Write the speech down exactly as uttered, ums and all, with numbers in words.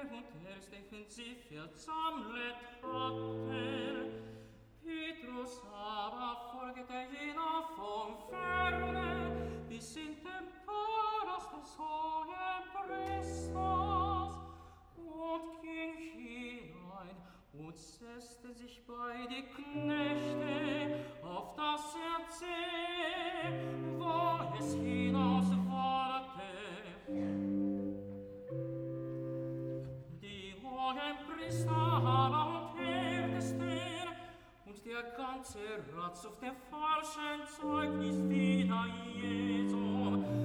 und erstechen sie versammlet hatten. Petrus aber folgete jener von ferne, bis in den Palast des hohen Priesters, und ging hinein und setzte sich bei die Knechte auf das Erzähl, wo es hinaus wollte. Die hohen Priester aber und Ältesten und der ganze Rat auf dem falschen Zeugnis wider Jesu